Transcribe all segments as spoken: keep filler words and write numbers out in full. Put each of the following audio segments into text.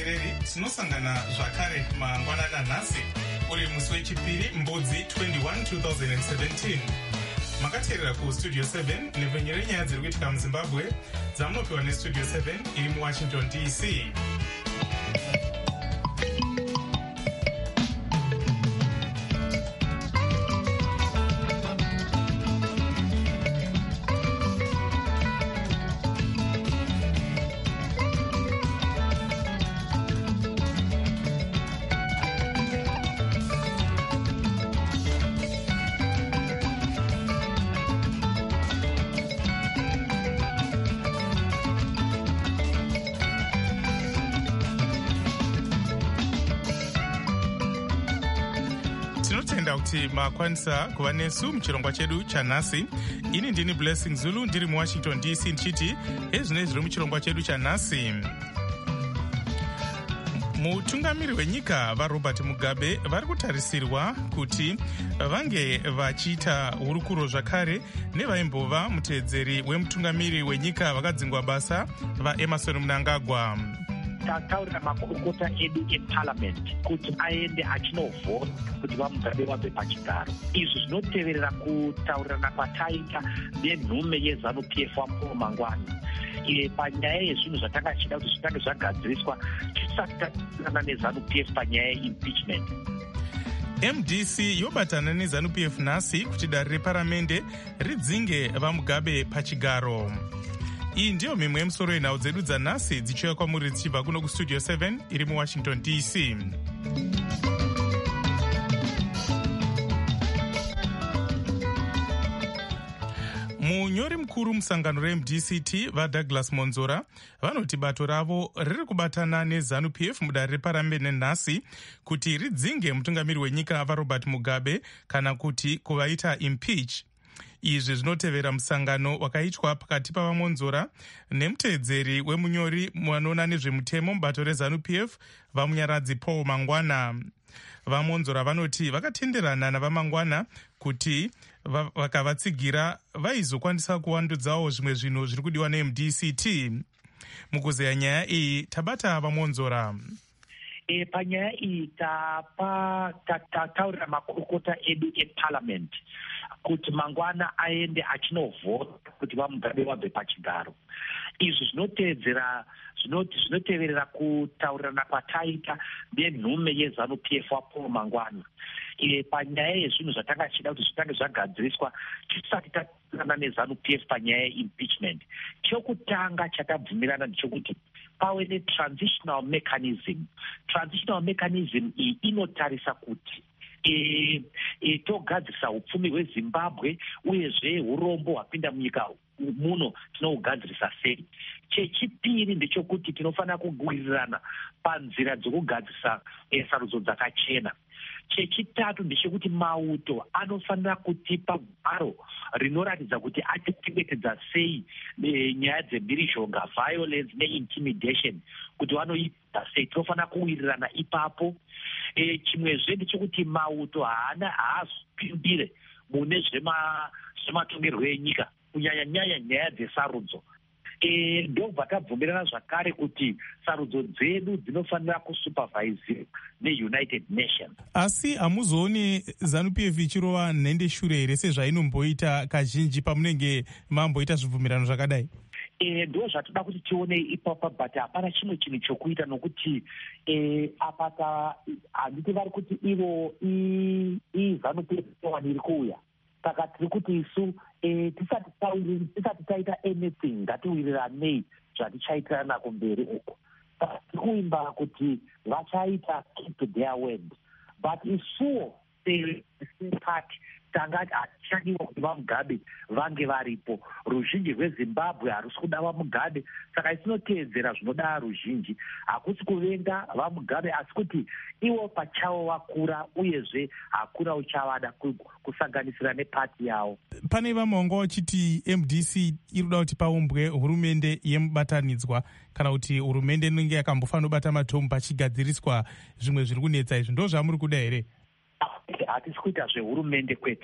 muteereri, tinosangana zvakare mangwanana nhasi uri musi wechipiri mbudzi twenty-one two thousand seventeen. Makateerera kustudio seven nepfenyuro renyaya dziri kuitika muzimbabwe dzamunopiwa nestudio seven iri muwashington D C. Tinotenda kuti makwanisa kuva nesu muchirongwa chedu chanhasi. Ini ndini Blessing Zulu ndiri muwashington D C ndichiti ezvino zviri muchirongwa chedu chanhasi. Mutungamiri wenyika vaRobert Mugabe vari kutarisirwa kuti vange vachiita hurukuro zvakare nevaimbova muteedzeri wemutungamiri wenyika vakadzingwa basa vaEmmerson Mnangagwa. Tataurira makurukota edu eparliament kuti aende achinovhota kuti vaMugabe vabve pachigaro. Izvi zvinoteverera kutaurirana kwataita nenhume yeZANU-P F waPaul Mangwana panyaya yezvinhu zvatanga tichida kuti zvitange zvagadziriswa tisati tatirana neZANU-P F panyaya yeimpeachment. M D C yobatana neZANU-P F nhasi kuti dare reparamende ridzinge vaMugabe pachigaro. Iyi ndiyo mimwe yemusoro yenhau dzedu dzanhasi dzichiuya kwamuri dzichibva kuno kustudio seven iri muwashington D C. Munyori mukuru musangano reM D C T vaDouglas Monzora vanoti bato ravo riri kubatana neZANU-P F mudare reparamende nhasi kuti ridzinge mutungamiri wenyika vaRobert Mugabe kana kuti kuvaita impeach. Izvi zvinotevera musangano wakaitwa pakati pavaMonzora nemuteedzeri wemunyori wanoona nezvemutemo mubato reZANU-P F vaMunyaradzi Paul Mangwana. VaMonzora vanoti vakatenderana navaMangwana kuti vakavatsigira vaizokwanisa kuvandudzawo zvimwe zvinhu zviri kudiwa neM D C T. Mukuzeya nyaya iyi tabata vaMonzora. E, panyaya iyi tapa tataurira makurukota edu eparliament kuti mangwana aende achinovhota kuti vaMugabe vabve pachigaro. Izvi zvinoteedzera zvinoti zvinoteverera kutaurirana kwataita nenhume yeZANU-P F waPaul Mangwana e, panyaya yezvinhu zvatanga tichida kuti zvitange zvagadziriswa tisati tatirana neZANU-P F panyaya yeimpeachment. Chokutanga chatabvumirana ndechekuti pave netransitional mechanism. Transitional mechanism iyi inotarisa kuti E, e, togadzirisa upfumi hweZimbabwe uyezve urombo hwapinda munyika muno tinougadzirisa sei. Chechipiri ndechekuti tinofanira kugwirirana panzira dzokugadzirisa e, sarudzo dzakachena. Chechitatu ndechekuti mauto anofanira kutipa gwaro rinoratidza kuti atichengetedza sei e, nyaya dzemhirizhonga, violence neintimidation kuti vanoita sei. Tinofanira kuwirirana ipapo. E, chimwezve ndechekuti mauto haana haazopindire mune zvematongerwo enyika kunyanya nyanya nyaya dzesarudzo. E, ndobva tabvumirana zvakare kuti sarudzo dzedu dzinofanira kusupervisiwa neUnited Nations. Asi hamuzooni ZANU-P F ichirova nhende shure here sezvainomboita kazhinji pamunenge mamboita zvibvumirano zvakadai? E, ndo zvatoda kuti tione ipapa but hapana chimwe chinhu chokuita nokuti e, apata handiti vari kuti ivo iZANU-P F iri kuuya. Saka tiri kuti isu e, tisati tisati taita anything ngatiwiriranei zvatichaitirana kumberi uko. Saka tiri kuimba kuti vachaita keep to their word. But isuwo party tangati hatichadiwa kuti vaMugabe vange varipo. Ruzhinji rweZimbabwe harusi kuda vaMugabe, saka isinoteedzera zvinoda ruzhinji. Hakusi kuvenga vaMugabe asi kuti ivo pachavo vakura uyezve hakuna uchavada kusanganisira nepati yavo. Pane vamwe vanga vachiti M D C iri kuda kuti paumbwe hurumende yemubatanidzwa kana kuti hurumende inenge yakambofanira kubata matombo pachigadziriswa zvimwe zviri kunetsa izvi. Ndo zvamuri kuda here? Hatisi kuita zvehurumende kwete.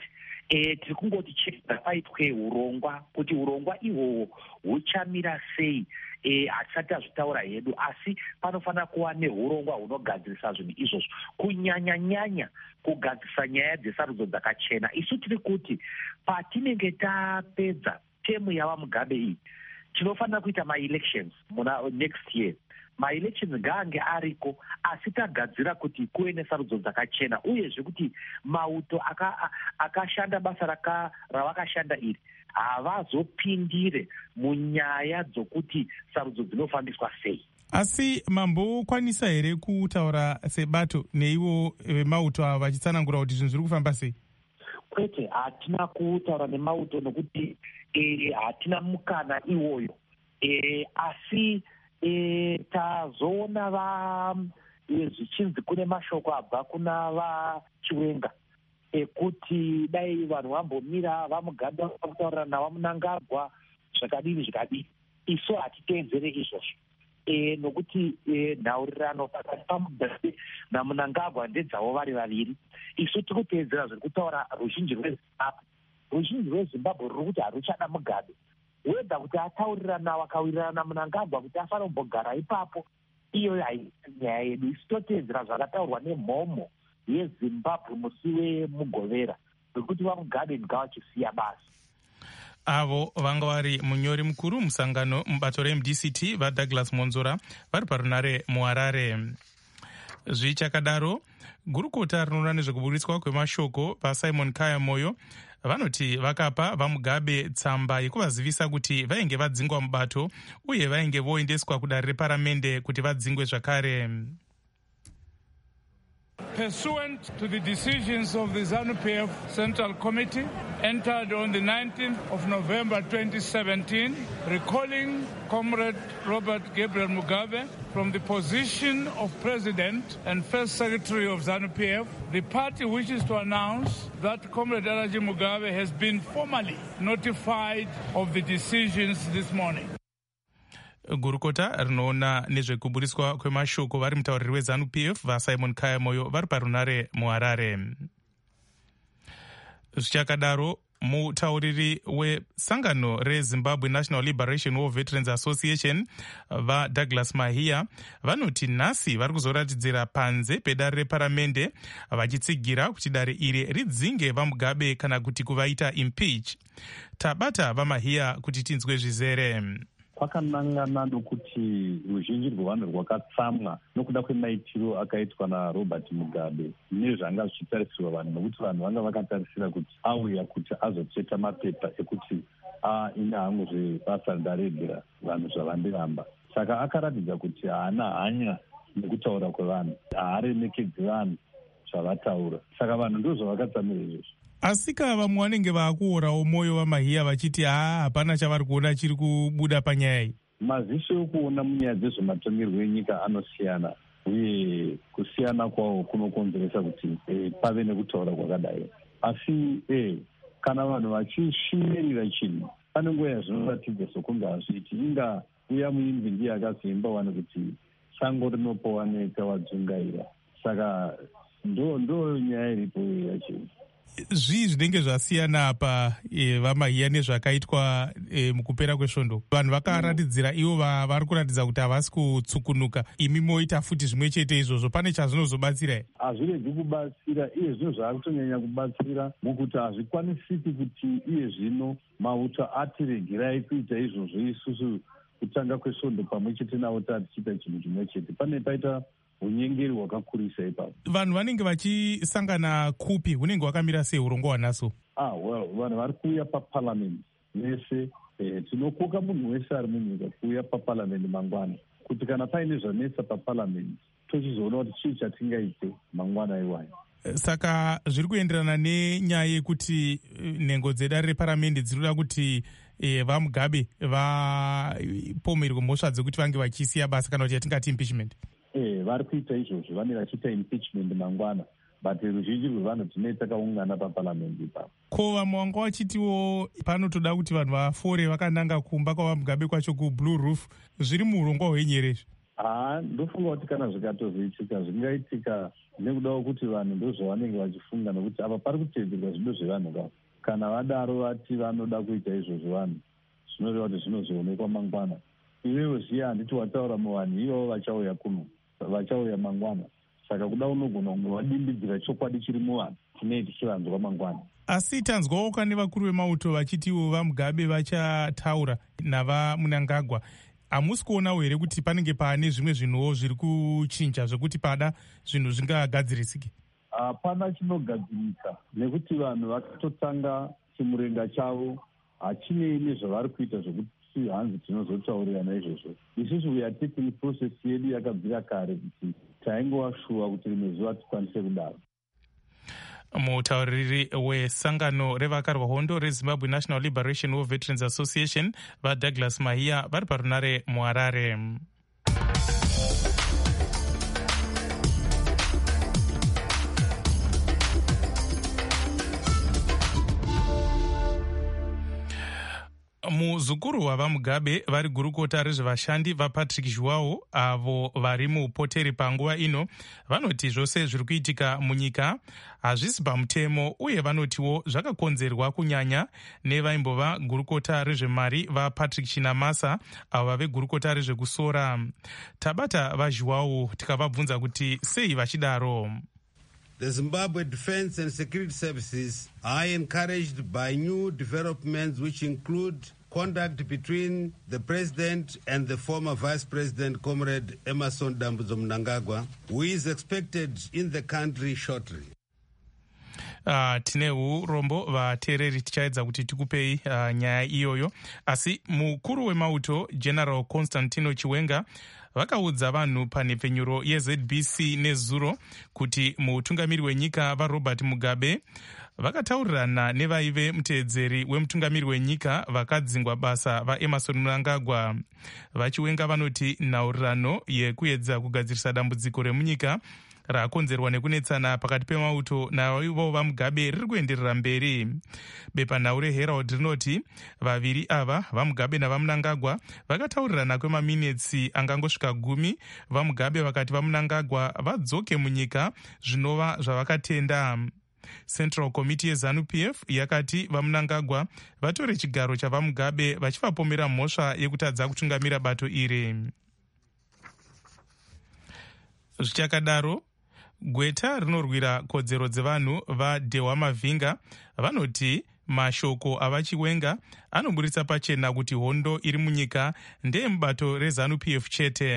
e, tiri kungoti chega paitwe urongwa kuti urongwa ihwohwo huchamira sei e, hatisati tazvitaura hedu, asi panofanira kuva neurongwa hunogadzirisa zvinhu izvozvo, kunyanya-nyanya kugadzirisa nyaya dzesarudzo dzakachena. Isu tiri kuti patinenge tapedza temu yava Mugabe iyi tinofanira kuita ma-elections muna next year. Ma-elections ngaange ariko, asi tagadzira kuti kuve nesarudzo dzakachena, uyezve kuti mauto akashanda aka basa raka, ravakashanda iri havazopindire munyaya dzokuti sarudzo dzinofambiswa sei. Asi mambokwanisa here kutaura sebato neivo vemauto ava vachitsanangura kuti zvinhu zviri kufamba sei? Kwete, hatina kutaura nemauto nokuti e, hatina mukana iwoyo e, asi e, tazoona va e, zvichinzi kune mashoko abva kuna vaChiwenga ekuti dai vanhu vambomira vaMugabe vakutaurira navaMunangagwa zvakadini zvakadini. Isu hatiteedzere izvozvo e, nokuti e, nhaurirano pakati paMugabe naMunangagwa ndedzavo vari vaviri. Isu tiri kuteedzera zviri kutaura ruzhinji rweZimbabwe. Ruzhinji rweZimbabwe ruri kuti haruchada Mugabe, wedha kuti ataurirana vakawirirana naMunangagwa kuti afanira kumbogara ipapo, iyo haisi nyaya yedu. Isu toteedzera zvakataurwa nemhomho yeZimbabwe musi wemugovera wekuti vaMugabe ngavachisiya basi. Avo vanga vari munyori mukuru musangano mubato reM D C T vaDouglas Monzora vari parunare muHarare. Zvichakadaro, gurukota rinoona nezvekuburitswa kwemashoko paSimon Kaya Moyo vanoti vakapa vaMugabe tsamba yekuvazivisa kuti vainge vadzingwa mubato uye vainge voendeswa kudare reparamende kuti vadzingwe zvakare. Pursuant to the decisions of the ZANU-P F Central Committee entered on the nineteenth of November twenty seventeen, recalling Comrade Robert Gabriel Mugabe from the position of President and First Secretary of ZANU-P F, the party wishes to announce that Comrade Alaji Mugabe has been formally notified of the decisions this morning. Gurukota rinoona nezvekuburiswa kwemashoko vari mutauriri weZANU-P F vaSimon Kaya Moyo vari parunare muHarare. Zvichakadaro, mutauriri wesangano reZimbabwe National Liberation War Veterans Association vaDouglas Mahia vanoti nhasi vari kuzoratidzira panze pedare reparamende vachitsigira kuti dare iri ridzinge vaMugabe kana kuti kuvaita impeach. Tabata vaMahia kuti tinzwe zvizere. Kwakanangana nokuti ruzhinji rwevanhu rwakatsamwa nokuda kwemaitiro akaitwa naRobert Mugabe nezvanga zvichitarisirwa vanhu, nokuti vanhu vanga vakatarisira kuti auya kuti azocheta mapepa ekuti ine hangu zvebasa ridaregera vanhu zvavandiramba. Saka akaratidza kuti haana hanya nekutaura kwevanhu, haaremekedzi vanhu zvavataura. Saka vanhu ndozvavakatsamira izvozvo. Asika vamwe vanenge vaakuorawo moyo vaMahia vachiti haa hapana chavari kuona chiri kubuda panyaya iyi. Maziso ekuona munyaya dzezvematongerwo enyika anosiyana, uye kusiyana kwawo kunokonzeresa kuti e, pave nekutaura kwakadai. Asi e, kana vanhu vachishimirira chinhu pane nguva yazvinoratidza sokunge hazviiti. Inga uya muimbi ndiye akazoimbawa nekuti sango rinopowa nekawadzungaira. Saka ndo ndo nyaya iripo yachinhu. Zvii zvinenge zvasiyana apa e, vaMahia nezvakaitwa e, mukupera kwesvondo? Vanhu vakaratidzira ivo vari kuratidza kuti havasi kutsukunuka, imi moita futi zvimwe chete izvozvo. Pane chazvinozobatsira here? Hazviregi kubatsira, iye zvino zvaakutonyanya kubatsira mukuti hazvikwanisiki kuti iye zvino mauto atiregerai kuita izvozvo isusu kutanga kwesvondo pamwe chete navo tatichiita chinhu chimwe chete. Pane paita unyengeri hwakakurisa ipapo. Vanhu vanenge vachisangana kupi? Hunenge hwakamira sei urongwa hwanaso? Ah, well, vanhu vari kuuya paparliament vese. Eh, tinokoka munhu wese ari munyika kuuya paparliament mangwana, kuti kana paine zvanetsa paparliament tochizoona kuti chii chatingaite mangwana iwayo. Saka zviri kuenderana nenyaya yekuti nhengo dzedare reparamende dzinoda kuti e, vaMugabe vapomerwe mhosva dzekuti vange vachisiya basa, kana kuti yatingati impeachment. Eh, vari kuita izvozvo, vane vachiita impeachment mangwana, but ruzhinji rwevanhu tinee takaungana paparliament ipapo. Ko vamwe vanga vachitiwo panotoda kuti vanhu vafore vakananga kumba kwavaMugabe kwacho kuBlue Roof. Zviri muurongwa hwenyerezvi? Ah, ndofunga kuti kana zvikatozoitika zvingaitika nekudawo kuti vanhu ndozvavanenge vachifunga, nokuti apa pari kuteedzerwa zvido zvevanhu kavo. kana vadaro vati vanoda kuita izvozvo vanhu zvinoreva kuti zvinozoonekwa mangwana. Iwewe zviya handiti wataura muvanhu ivavo vachauya kuno vachauya mangwana, saka kuda unogona kunge wadimbidzira chokwadi chiri muvanhu tinei tichivanzwa mangwana. Asi tanzwawo kane vakuru vemauto vachitiwo vaMugabe vachataura navaMnangagwa. Hamusi kuonawo here kuti panenge pane zvimwe zvinhuwo zviri kuchinja zvekuti pada zvinhu zvingagadzirisike? Hapana chinogadzirika nekuti vanhu vakatotanga chimurenga chavo hachinei nezvavari kuita zvekuti hanzi tinozotaurirana izvozvo. Isusu we are taking process yedu yakabvira kare kuti taingowashuwa kuti rimwe zuva tikwanise kudaro. Mutauriri wesangano revakarwa hondo reZimbabwe National Liberation War Veterans Association vaDouglas Mahia vari parunare muHarare. Muzukuru wavaMugabe vari gurukota rezvevashandi vaPatrick João avo vari muupoteri panguva ino vanoti zvose zviri kuitika munyika hazvisi pamutemo, uye vanotiwo zvakakonzerwa kunyanya nevaimbova gurukota rezvemari vaPatrick Chinamasa avo vave gurukota rezvekusora. Tabata vaJoão tikavabvunza kuti sei vachidaro. The Zimbabwe Defense and Security Services are encouraged by new developments which include contact between the President and the former Vice President, Comrade Emmerson Dambudzo Mnangagwa, who is expected in the country shortly. Uh, tine urombo vateereri tichaedza kuti tikupei uh, nyaya iyoyo, asi mukuru wemauto General Constantino Chiwenga vakaudza vanhu panhepfenyuro yeZ B C nezuro kuti mutungamiri wenyika vaRobert Mugabe vakataurirana nevaive muteedzeri wemutungamiri wenyika vakadzingwa basa vaEmmerson Mnangagwa. VaChiwenga vanoti nhaurirano yekuedza kugadzirisa dambudziko remunyika rakonzerwa nekunetsana pakati pemauto naivo vaMugabe riri kuenderera mberi. Bepanhau reHerald rinoti vaviri ava vaMugabe navaMnangagwa vakataurirana kwemaminitsi angangosvika gumi. VaMugabe vakati vaMnangagwa vadzoke munyika zvinova zvavakatenda. Central Committee yeZANU P F yakati vaMnangagwa vatore chigaro chavaMugabe vachivapomera mhosva yekutadza kutungamira bato iri. Zvichakadaro, gweta rinorwira kodzero dzevanhu vaDehwa Mavhinga vanoti mashoko avaChiwenga anoburitsa pachena kuti hondo iri munyika ndeemubato reZANU P F chete.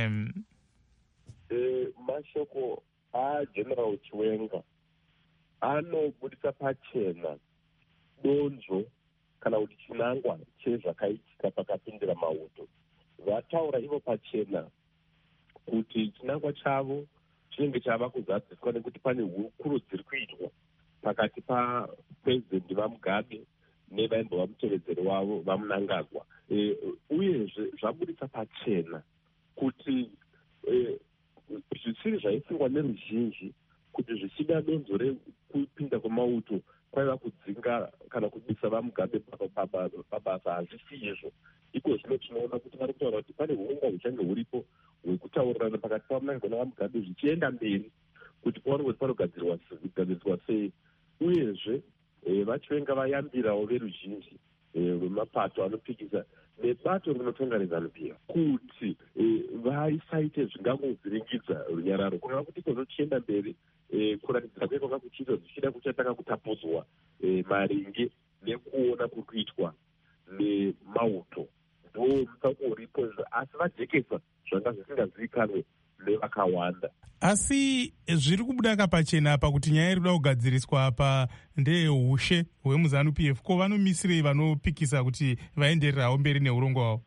E, mashoko aGeneral Chiwenga anoburitsa pachena donzvo kana kuti chinangwa chezvakaitika pakapindira mauto. Vataura ivo pachena kuti chinangwa chavo chinenge chava kuzadziswa nekuti pane hurukuro dziri kuitwa pakati paPresident vaMugabe nevaimbo vamutevedzeri wavo vaMnangagwa. E, uyezve zvaburitsa pachena kuti e, zvisiri zvaisungwa neruzhinji kuti zvichida donzo rekupinda kwemauto kwaiva kudzinga kana kubisa vaMugabe pabasa. Hazvisi izvo. Iko zvino tinoona kuti vari kutaura kuti pane urongwa huchange huripo hwekutaurirana pakati paMnangagwa navaMugabe zvichienda mberi kuti paonekwe panogadzirwa sei. Uyezve vaChiwenga vayambirawo veruzhinji rwemapato anopikisa nebato rinotonga reZANU P F kuti vaisaite zvingangovhiringidza runyararo kureva kuti iko chienda mberi kuratidzira kwekanga kuchiitwa zvichida kuchatanga kutapudzwa maringe nekuona kuri kuitwa nemauto. Ndo mutsauko uripo, asi vajekesa zvanga zvisingazivikanwe nevakawanda. Asi zviri kubuda kapachena pakuti nyaya iri kuda kugadziriswa apa ndeyeushe hwemuZANU P F, ko vanomisirei vanopikisa kuti vaendererawo mberi neurongwa hwavo?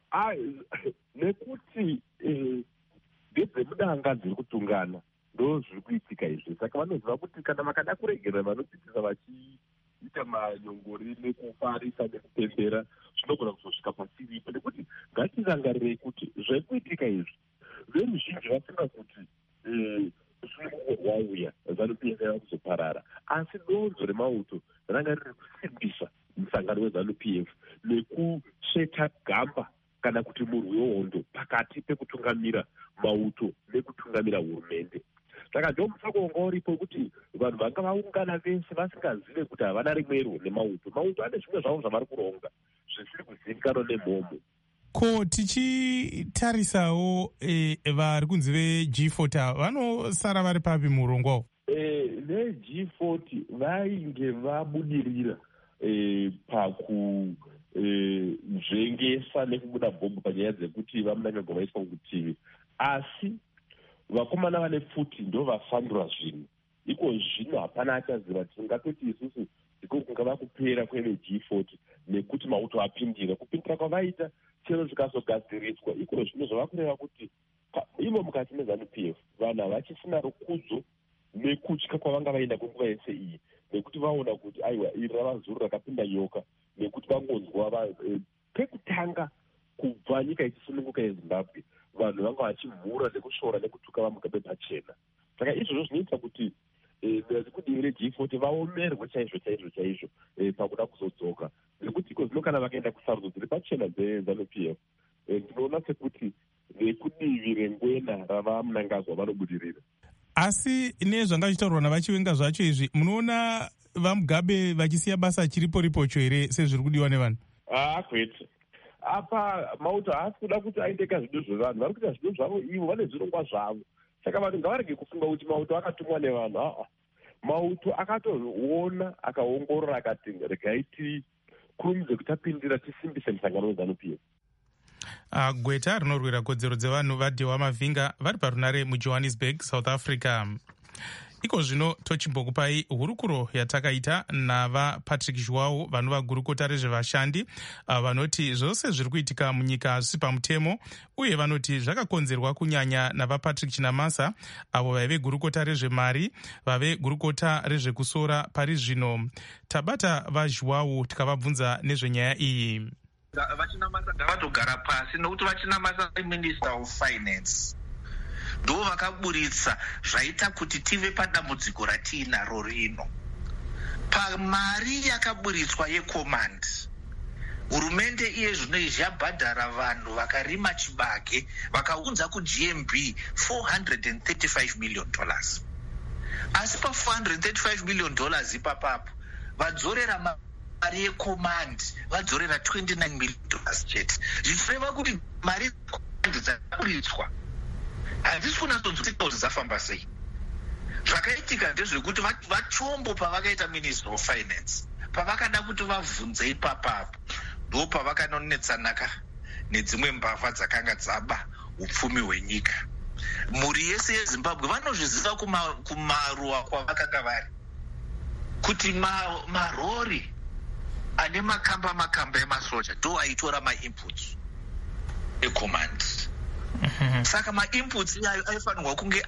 Nekuti ndedzemudanga dziri kutungana ndo zviri kuitika izvi, saka vanoziva kuti kana vakada kuregerera vanopikisa vachiita manyongori nekufarisa nekupembera zvinogona kuzosvika pasiripo. Nekuti ngatirangarirei kuti zviri kuitika izvi veruzhinji vafunga kuti usungu hwauya ZANU P F yava kuzoparara, asi donzo remauto ranga riri kusimbisa musangano weZANU P F nekusveta gamba kana kuti murwi wehondo pakati pekutungamira mauto nekutungamira hurumende. saka ndo mutsako wanga uripo kuti vanhu vanga vaungana vese vasingazive kuti havana rimwero nemauto. Mauto ane zvimwe zvavo zvavari kuronga zvisiri kuzivikanwa nemhomo. Ko tichitarisawo e, vari kunzi veG forty vanosara vari papi muurongwawo? E, veG forty vainge vabudirira e, pakuzvengesa e, nekubuda bhombo panyaya dzekuti vamunangagwa vaiswa kutivi, asi vakomana vane pfuti ndo vafambura zvinhu. Iko zvino hapana achaziva tingatoti isusu iko kungava kupera kweveG forty nekuti mauto apindira. Kupindira kwavaita chero zvikazogadziriswa iko zvino zvava kureva kuti ivo mukati meZANU-P F vanhu havachisina rukudzo nekutya kwavanga vaenda kwenguva yese iyi, nekuti vaona kuti aiwa iri rava zuru rakapinda nyoka, nekuti vangonzwa pekutanga kubva nyika ichisununguka yeZimbabwe vanhu vanga vachimhura nekushora nekutuka vamugabe pachena. Saka izvozvo zvinoita kuti kudivi reG forty vaomerwe chaizvo chaizvo chaizvo pakuda kuzodzoka, nekuti iko zvino kana vakaenda kusarudzo dziri pachena dzeZANU-P F ndinoona sekuti vekudivi rengwena rava Mnangagwa vanobudirira. Asi nezvangachitaurwa navachiwenga zvacho izvi, munoona vamugabe vachisiya basa chiripo ripocho here sezviri kudiwa nevanhu? Ah, kwete. Apa mauto haasi kuda kuti aiteka zvido zvevanhu, vari kuita zvido zvavo ivo, vane zvirongwa zvavo. Saka vanhu ngavarege kufunga kuti mauto akatumwa nevanhu. Aa, mauto akatoona akaongorora akati regai tikurumidze kuti apindira tisimbise musangano weZANU-P F. Uh, gweta rinorwira kodzero dzevanhu vaDhewa Mavhinga vari parunare muJohannesburg, South Africa. Iko zvino tochimbokupai hurukuro yatakaita navaPatrick Joao vanova gurukota rezvevashandi uh, vanoti zvose zviri kuitika munyika hazvisi pamutemo, uye vanoti zvakakonzerwa kunyanya navaPatrick Chinamasa avo vaive gurukota rezvemari, vave gurukota rezvekusora pari zvino. Tabata vaJoao tikavabvunza nezvenyaya iyi. Vachinamasa ndavatogara pasi nokuti vachinamasa minister of finance ndo vakaburitsa zvaita kuti tive padambudziko ratiinaro rino. Pamari yakaburitswa yecommand, hurumende iye zvino yabhadhara vanhu vakarima chibage vakaunza kuG M B four hundred thirty-five million dollars. Asi pa four hundred thirty-five million dollars ipapapo vadzorera ma mari yecommand vadzorera twenty-nine million dollars chete. Zvichireva kuti mari dzakaburitswa handisi kunatsonzwa kuti dzafamba sei. Zvakaitika ndezvekuti vachombo pavakaita minister of finance pavakada kuti vavhunze ipapapo ndo pavakanonetsanaka nedzimwe mbavha dzakanga dzaba upfumi hwenyika. Mhuri yese yeZimbabwe vanozviziva kumaruwa kwavakanga vari kuti marori ma ane makamba makamba emasoja ndo aitora mainputs ecommand. Mm-hmm. Saka mainputs iyayo aifanirwa kunge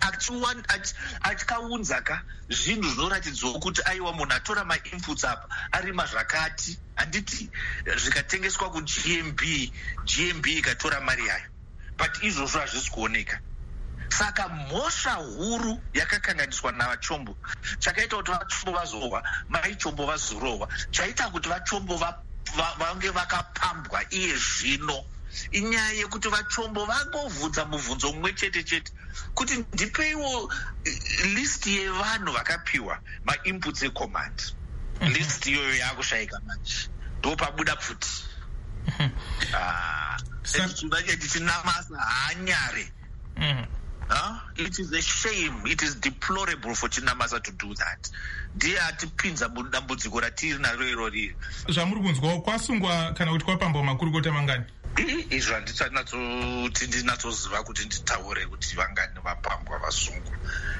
atikaunzaka zvinhu zvinoratidzwa kuti aiwa munhu atora mainputs apa arima zvakati, handiti zvikatengeswa kuG M B, G M B ikatora mari yayo, but izvozvo hazvisi kuoneka. Saka mhosva huru yakakanganiswa navachombo chakaita kuti vachombo vazowa maichombo vazorowa chaita kuti vachombo vange vakapambwa iye zvino inyaya yekuti vachombo vangovhunza mubvunzo mumwe chete chete kuti ndipeiwo list yevanhu vakapiwa mainputs ecommand. Mm-hmm. List iyoyo yakushayika manje ndo pabuda pfuti. Ndichinamasa haanyare. Uh, it is a shame, it is deplorable for Chinamasa to do that. Ndiye atipinza mudambudziko ratiri naro irori. Zvamuri kunzwa kwasungwa kana kuti kwapambwa makurukota mangani? Izvo handitsanatsoti ndinatsoziva kuti nditaure kuti vangani vapambwa vasungwa.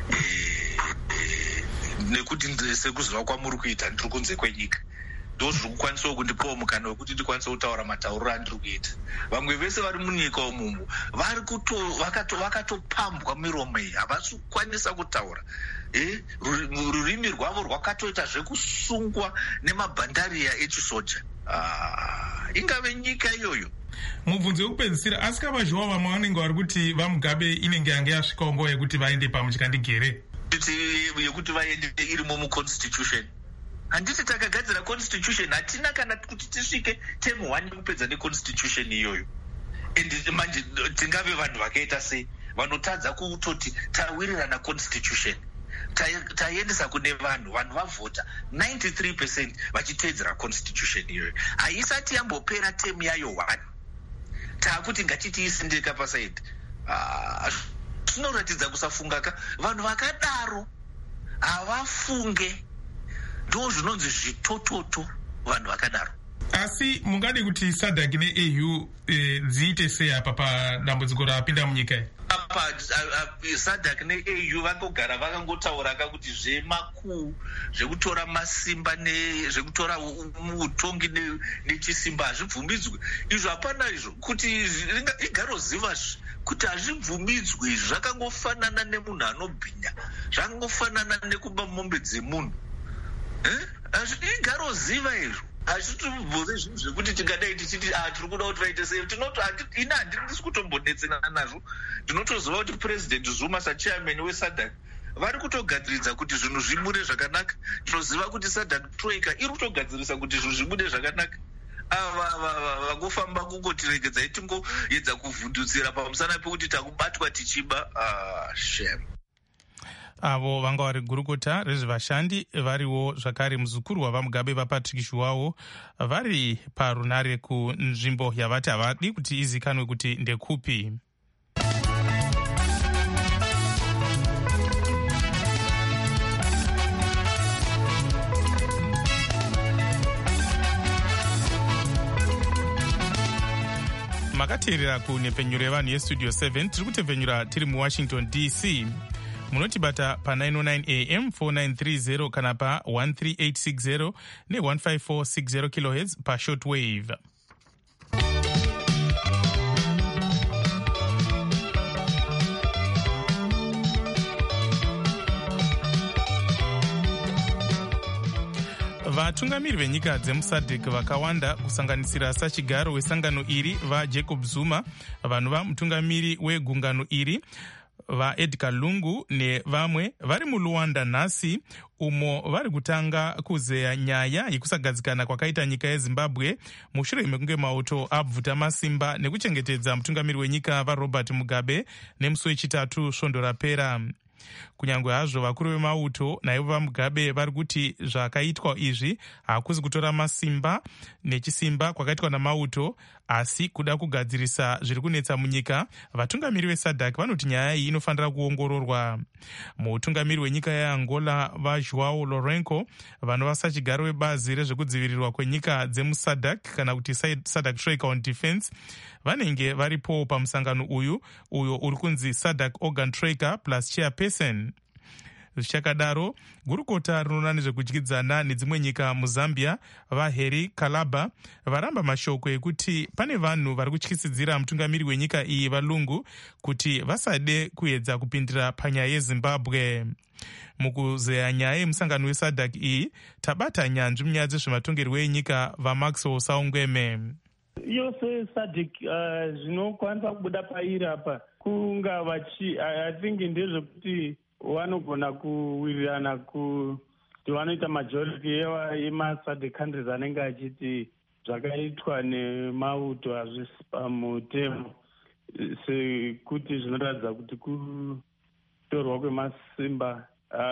Nekuti sekuziva kwamuri kuita ndiri kunze kwenyika ndo zviri kukwanisawo kundipawo mukana wekuti ndikwanise kutaura matauriro andiri kuita. Vamwe vese vari munyika umumu vari vakatopambwa miromo iyi, havasi kukwanisa kutaura. Eh, rurimi rwavo rwakatoita zvekusungwa nemabhandariya echisoja. Ah, ingave nyika iyoyo. Mubvunzo wekupedzisira, asi kavaJoao vamwe vanenge vari kuti vamugabe inenge yange yasvikawo nguva yekuti vaende pamuchikandigere yekuti vaende irimo muconstitution. Handiti takagadzira constitution, hatina kana kuti tisvike term one kupedza neconstitution iyoyo. And manje tingave vanhu vakaita sei vanotadza kutoti tawirirana constitution, taendesa kune vanhu, vanhu vavhota ninety-three percent vachiteedzera constitution iyoyo. Haisati yambopera temu yayo one, taakuti ngachitiisindika pasaidi. Zvinoratidza kusafungaka. Vanhu vakadaro havafunge, ndo zvinonzi zvitototo vanhu vakadaro. Asi mungade kuti SADC ne-A U eh, dziite sei apa padambudziko rapinda munyika iyi? Apa SADC ne-A U vakogara vakangotaura kuti zvemakuu zvekutora masimba nezvekutora utongi nechisimba hazvibvumidzwe. Izvo hapana izvo kuti igaroziva kuti hazvibvumidzwe. Zvakangofanana nemunhu anobhinya, zvakangofanana nekuba mombe dzemunhu. Igaroziva izvo. Hazvitibvunze zvinhu zvekuti tingadai tichiti tiri kuda kuti vaite sei. Ina handisi kutombonetsena nazvo. Ndinotoziva kuti President Zuma sachairman weSADC vari kutogadziridza kuti zvinhu zvibude zvakanaka. Ndinoziva kuti SADC Troika iri kutogadzirisa kuti zvinhu zvibude zvakanaka. Ava vangofamba kungotiregedzai tingoedza kuvhundutsira pamusana pekuti takubatwa tichiba. Shame. Avo vanga vari gurukota rezvevashandi variwo zvakare muzukuru wavamugabe vaPatrick Zhuwao vari parunare kunzvimbo yavati havadi kuti izikanwe kuti ndekupi. Makateerera kunhepfenyuro yevanhu yestudio seven. Tiri kutepfenyura tiri muWashington D C. Munotibata pa nine oh nine A M four nine three zero kana pa one three eight six zero ne one five four six zero kilohertz pa shortwave. Vatungamiri venyika dzemuSADC vakawanda kusanganisira sachigaro wesangano iri vaJacob Zuma, vanhu vamutungamiri wegungano iri vaEdgar Lungu nevamwe vari muLuanda nhasi, umo vari kutanga kuzeya nyaya yekusagadzikana kwakaita nyika yeZimbabwe mushure mekunge mauto abvuta masimba nekuchengetedza mutungamiri wenyika vaRobert Mugabe nemusi wechitatu svondo rapera. Kunyangwe hazvo vakuru vemauto naivo vaMugabe vari kuti zvakaitwa izvi hakusi kutora masimba nechisimba kwakaitwa namauto, asi kuda kugadzirisa zviri kunetsa munyika. Vatungamiri veSADC vanoti nyaya iyi inofanira kuongororwa. Mutungamiri wenyika yeAngola vaJoao Lourenco, vanova sachigaro webazi rezvekudzivirirwa kwenyika dzemuSADC kana kuti SADC Troika on Defense, vanenge varipo pamusangano uyu uyo uri kunzi SADC Organ Troika plus Chairperson. Zvichakadaro, gurukota rinoona nezvekudyidzana nedzimwe nyika muZambia vaHeri Kalaba varamba mashoko ekuti pane vanhu vari kutyisidzira mutungamiri wenyika iyi vaLungu kuti vasade kuedza kupindira panyaya yeZimbabwe. Mukuzeya nyaya yemusangano weSADC iyi tabata nyanzvi munyaya dzezvematongerwo enyika vaMaxwell Saungweme. Yose SADC zvinokwanisa kubuda pairi apa kunga vachi I think ndezvekuti vanogona kuwirirana kuti vanoita majority yemaSADC countries anenge achiti zvakaitwa nemauto hazvisi pamutemo, sekuti zvinoratidza kuti kutorwa kwemasimba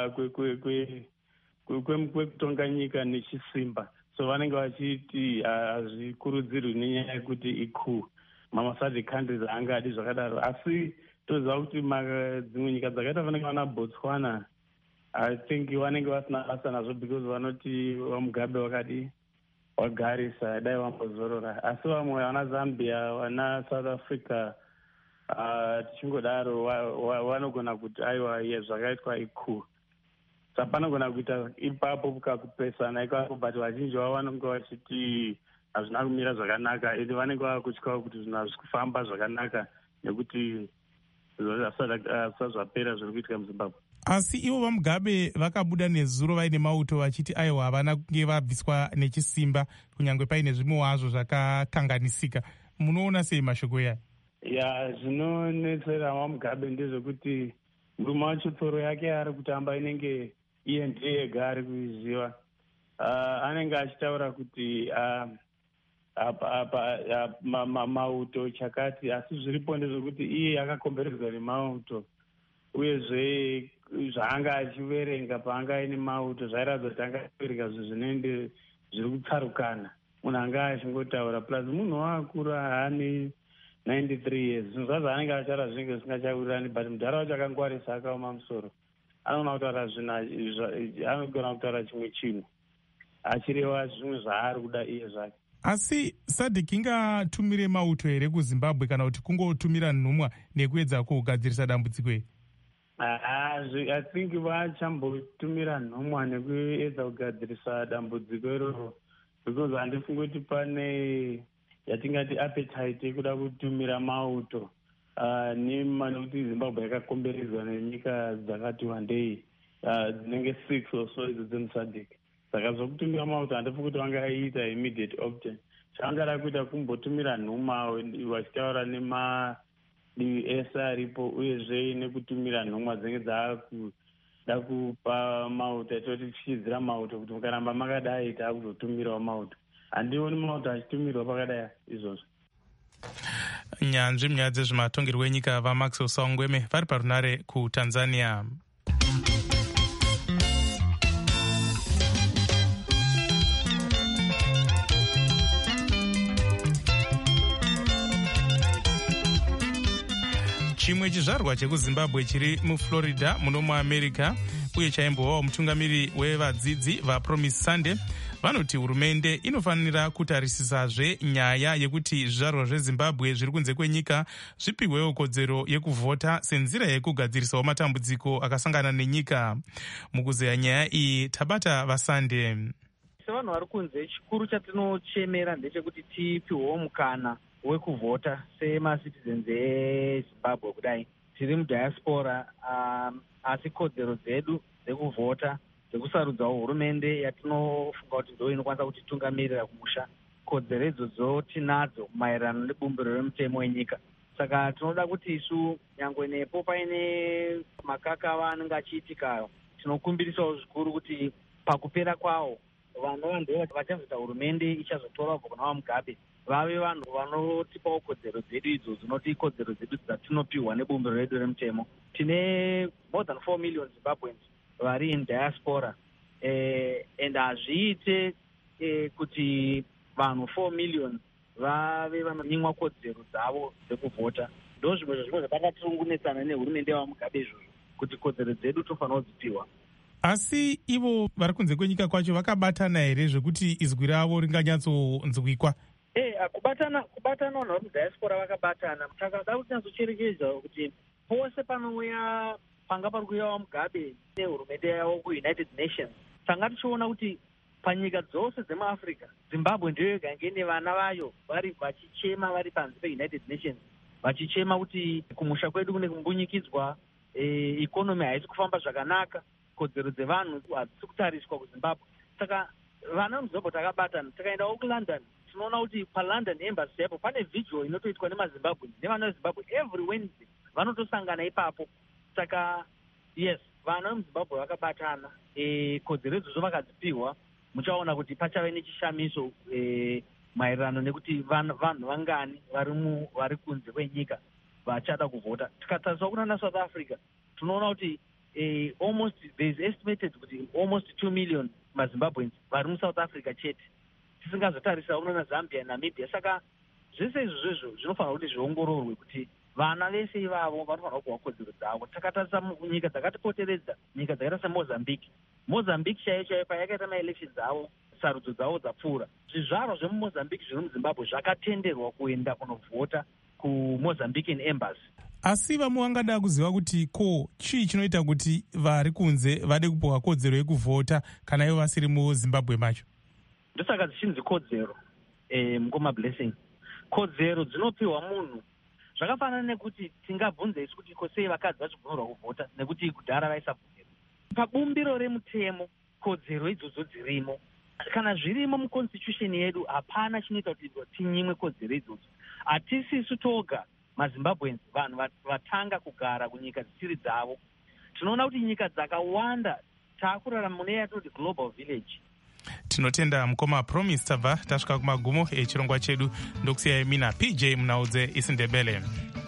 kwekutonga nyika nechisimba. So vanenge vachiti hazvikurudzirwi nenyaya yekuti ikuu mamaSADC countries angadi zvakadaro. Asi toziva kuti dzimwe nyika dzakaita vanenge vana Botswana I think vanenge vasina basa nazvo because vanoti vaMugabe wakadi wagarisa dai vambozorora. Asi vamwe vana Zambia, vana South Africa tichingodaro vanogona kuti aiwa ye zvakaitwa ikuu. Saka panogona kuita ipapo kakupesana ikako, but vazhinji vavo vanenge vachiti hazvina kumira zvakanaka, ende vanenge vakutyawo kuti zvinhu hazvisi kufamba zvakanaka nekuti zvasati zvapera zviri kuitika muZimbabwe. Asi ivo vaMugabe vakabuda nezuro vaine mauto vachiti aiwa havana kunge vabviswa nechisimba kunyange paine zvimwe hazvo zvakakanganisika. Munoona sei mashoko aya? Ya, zvinonetsera vaMugabe ndezvekuti murume wacho tsoro yake ari kutamba inenge iye ndiye ega ari kuiziva. Uh, anenge achitaura kuti uh, apa mauto chakati, asi zviripo ndezvekuti iye akakomberedzwa nemauto uyezve zvaanga achiverenga paanga aine mauto zvairatidza kuti anga achiverenga zvinhu zvinenge zviri kutsarukana, munhu anga achingotaura plus munhu waakura haane ninety-three years, zvinhu zvazvaanenge achara zvinenge zvisingachawirirani, but mudhara wacho akangwarisa akaoma musoro, anogona kutaura zvinhu, anogona kutaura chimwe chinhu achireva zvimwe zvaari kuda iye zvake. Asi SADC ingatumire mauto here kuZimbabwe kana kuti kungotumira nhumwa nekuedza kugadzirisa dambudziko iri? I think vachambotumira nhumwa nekuedza kugadzirisa dambudziko iroro, because handifungi kuti pane yatingati appetite yekuda kutumira mauto nekuti Zimbabwe yakakomberedzwa nenyika dzakati wandei dzinenge six or so idzo dzemuSADC. Saka zvokutumira mauto handifungi kuti vangaita immediate option. Chavangada kuita kumbotumira nhumwa vachitaura nemadivi ese aripo, uyezve nekutumira nhumwa dzinenge dzakuda kupa mauto atoti tichidzira mauto kuti mukaramba makadai taakuzotumirawo mauto. Handioni mauto achitumirwa pakadai izvozvo. Nyanzvi munyaya dzezvematongerwo enyika vaMaxwell Sangweme vari parunare kuTanzania. Chimwe chizvarwa chekuZimbabwe chiri muFlorida muno muAmerica uye chaimbovawo mutungamiri wevadzidzi vaPromise Sunday vanoti hurumende inofanira kutarisisazve nyaya yekuti zvizvarwa zveZimbabwe zviri kunze kwenyika zvipihwewo kodzero yekuvhota senzira yekugadzirisawo matambudziko akasangana nenyika. Mukuzeya nyaya iyi tabata vaSunday. Sevanhu vari kunze, chikuru chatinochemera ndechekuti tipihwewo mukana wekuvhota semacitizens eZimbabwe kudai tiri mudiaspora, um, asi kodzero dzedu dzekuvhota dzekusarudzawo hurumende yatinofunga kuti ndo inokwanisa kutitungamirira kumusha, kodzero idzodzo tinadzo maererano nebumbiro remutemo wenyika. Saka tinoda kuti isu nyangwe nepo paine makakava anenge achiitikayo, tinokumbirisawo zvikuru kuti pakupera kwawo vanova ndo vachazoita hurumende ichazotora kubva kuna vaMugabe vave vanhu vanotipawo kodzero dzedu idzo dzinoti kodzero dzedu dzatinopiwa nebumbiro redu remutemo. Tine more than four million Zimbabweans vari in diaspora, eh, and hazviite eh, kuti vanhu four million vave vanonyimwa kodzero dzavo dzekuvhota. Ndo zvimwe zvezvimwe zvakatisungunetsana nehurumende yavaMugabe izvozvo, kuti kodzero dzedu tofanira kudzipiwa. Asi ivo vari kunze kwenyika kwacho vakabatana here zvekuti izwi ravo ringanyatsonzwikwa? Eh, kubatana kubatana vanhu vari mudiaspora vakabatana. Takada kuti nyatsocherechedza kuti pose panouya panga pari kuuya vaMugabe nehurumende yavo kuUnited Nations, tanga tichiona kuti panyika dzose dzemuAfrica Zimbabwe ndiyo yega inge ine vana vayo vari vachichema vari panze peUnited Nations, vachichema kuti kumusha kwedu kune kumbunyikidzwa, e, ikonomi haisi kufamba zvakanaka, kodzero dzevanhu hadzisi kutariswa kuZimbabwe. Saka vana muZimbabwe takabatana, takaendawo kuLondon, tinoona kuti paLondon embassy yapo pane vigil inotoitwa nemaZimbabwe nevana veZimbabwe every Wednesday, vanotosangana ipapo. Saka yes, vana vemuZimbabwe vakabatana, e, kodzero idzodzo vakadzipihwa. Muchaona kuti pachave nechishamiso e, maererano nekuti vanhu vangani vari mu vari kunze kwenyika vachada kuvhota. Tikatariswa kuna South Africa tinoona kuti eh, almost there is estimated kuti almost two million maZimbabweans vari muSouth Africa chete, tisingazotarisa unoona Zambia Namibia. Saka zvese izvozvo zvinofanira kuti zviongororwe kuti vana vese ivavo vanofanira kuwa kodzero dzavo. Takatarisa nyika dzakatipoteredza, nyika dzakaita seMozambique. Mozambique chaiyo chaiyo payakaita maelections avo, sarudzo dzavo dzapfuura, zvizvarwa zvemumozambique zviri muZimbabwe zvakatenderwa kuenda kunovhota kuMozambican embassy. Asi vamwe vangada kuziva kuti ko chii chinoita kuti vari kunze vade kupiwa kodzero yekuvhota kana ivo vasiri muZimbabwe macho? Ndosaka dzichinzi kodzero, eh, mukoma blessing. Kodzero dzinopiwa munhu zvakafanana nekuti tingabvunza isu kuti ko sei vakadzi vachibvumirwa kuvhota nekuti kudhara vaisabvumirwa. Pabumbiro remutemo kodzero idzodzo dzirimo, kana zvirimo muconstitution yedu hapana chinoita kuti tinyimwe kodzero idzodzo. Hatisisu toga maZimbabweans vanhu vatanga kugara kunyika dzisiri dzavo. Tinoona kuti nyika dzakawanda taakurarama mune yatinoti global village. Tinotenda mukoma Promise tabva tasvika kumagumo echirongwa chedu. Ndokusiyai mina P J Munaudze Isindebele.